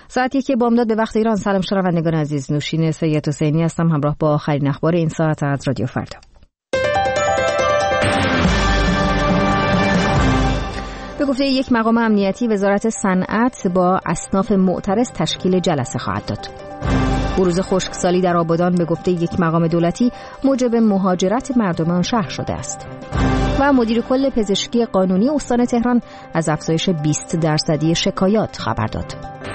ساعت 1 بامداد به وقت ایران. سلام شنوندگان عزیز، نوشین سید حسینی هستم همراه با آخرین اخبار این ساعت از رادیو فردا. به گفته یک مقام امنیتی، وزارت صنعت با اصناف معترض تشکیل جلسه خواهد داد. بروز خشکسالی در آبادان به گفته یک مقام دولتی موجب مهاجرت مردم آن شهر شده است. و مدیر کل پزشکی قانونی استان تهران از افزایش 20% شکایات خبر داد.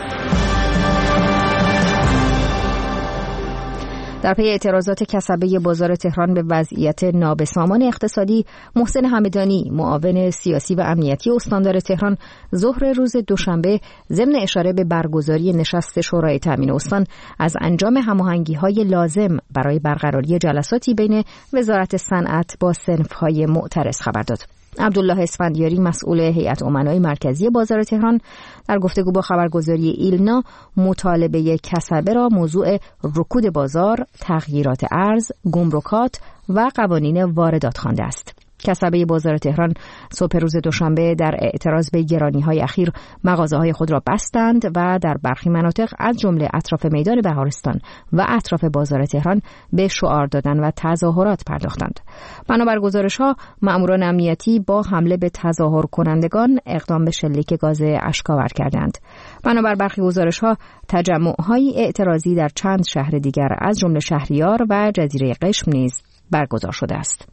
در پی اعتراضات کسبه بازار تهران به وضعیت نابسامان اقتصادی، محسن همدانی، معاون سیاسی و امنیتی استاندار تهران، ظهر روز دوشنبه ضمن اشاره به برگزاری نشست شورای تامین استان از انجام هماهنگی‌های لازم برای برقراری جلساتی بین وزارت صنعت با صنف‌های معترض خبر داد. عبدالله اسفندیاری، مسئول هیئت امنای مرکزی بازار تهران، در گفتگو با خبرگزاری ایلنا مطالبه کسبه را موضوع رکود بازار، تغییرات ارز، گمرکات و قوانین واردات خوانده است. کسبه بازار تهران صبح روز دوشنبه در اعتراض به گرانی‌های اخیر مغازه‌های خود را بستند و در برخی مناطق از جمله اطراف میدان بهارستان و اطراف بازار تهران به شعار دادن و تظاهرات پرداختند. بنابر گزارش‌ها، مأموران امنیتی با حمله به تظاهر کنندگان اقدام به شلیک گاز اشک‌آور کردند. بنابر برخی گزارش‌ها، تجمع‌های اعتراضی در چند شهر دیگر از جمله شهریار و جزیره قشم نیز برگزار شده است.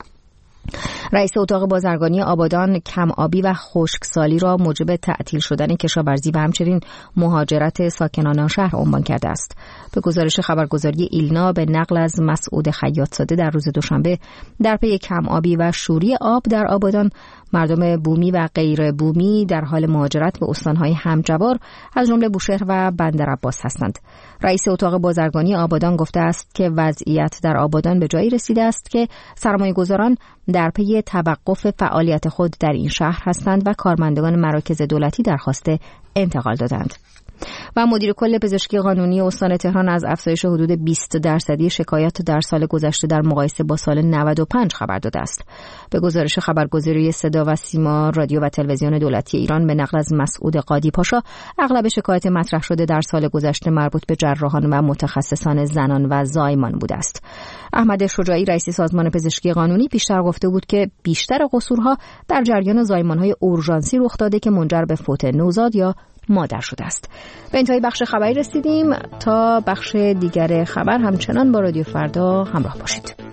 رئیس اتاق بازرگانی آبادان کم آبی و خشکسالی را موجب تعطیل شدن کشاورزی و همچنین مهاجرت ساکنان شهر عنوان کرده است. به گزارش خبرگزاری ایلنا به نقل از مسعود خیاط‌زاده، در روز دوشنبه در پی کم آبی و شوری آب در آبادان، مردم بومی و غیر بومی در حال مهاجرت به استان‌های همجوار از جمله بوشهر و بندرعباس هستند. رئیس اتاق بازرگانی آبادان گفته است که وضعیت در آبادان به جایی رسیده است که سرمایه‌گذاران در پی توقف فعالیت خود در این شهر هستند و کارمندان مراکز دولتی درخواست انتقال دادند. و مدیر کل پزشکی قانونی استان تهران از افزایش حدود 20% شکایات در سال گذشته در مقایسه با سال 95 خبر داده است. به گزارش خبرگزاری صدا و سیما رادیو و تلویزیون دولتی ایران به نقل از مسعود قادی پاشا، اغلب شکایات مطرح شده در سال گذشته مربوط به جراحان و متخصصان زنان و زایمان بوده است. احمد شجاعی، رئیس سازمان پزشکی قانونی، پیشتر گفته بود که بیشتر قصورها در جریان زایمان‌های اورژانسی رخ داده که منجر به فوت نوزاد یا مادر شده است. به انتهای بخش خبری رسیدیم. تا بخش دیگر خبر همچنان با رادیو فردا همراه باشید.